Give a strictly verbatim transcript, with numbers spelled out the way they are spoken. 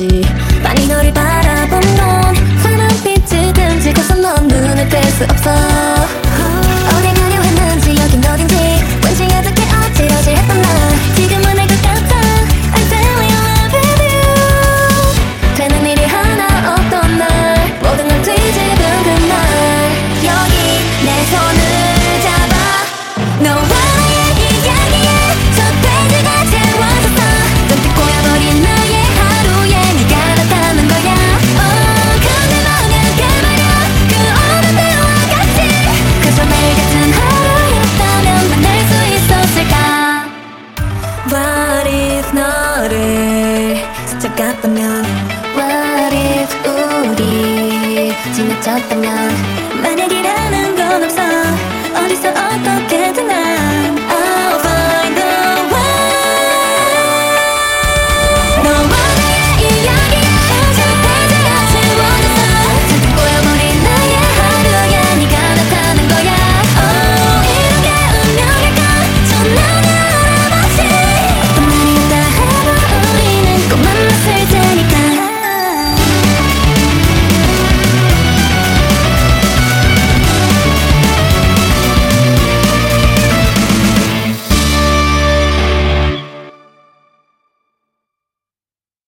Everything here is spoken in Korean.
없지. 많이 너를 바라본 건 환한 빛이든지 커서 넌 눈에 뗄 수 없어. 어디 가려 했는지 여긴 어딘지 왠지 어떻게 어찌러지했던 나 지금은 알 것 같아. I'm feeling in love with you. 되는 일이 하나 없던 날 모든 걸 뒤집은 그날 여기 내 손을 잡아 너와 나의 이야기에 첫 페이지가 채워졌어. 눈빛 꼬여버린 나의 하루에 네가 나타난 거야. 어, 근데 만약에 말야 그 어느 때와 같이 그저 매일 같은 하루였다면 만날 수 있었을까. What if 너를 스쳐갔다면 What if 우리 지나쳤다면 만약이라는 건 없어. 어디서 어떻게든 난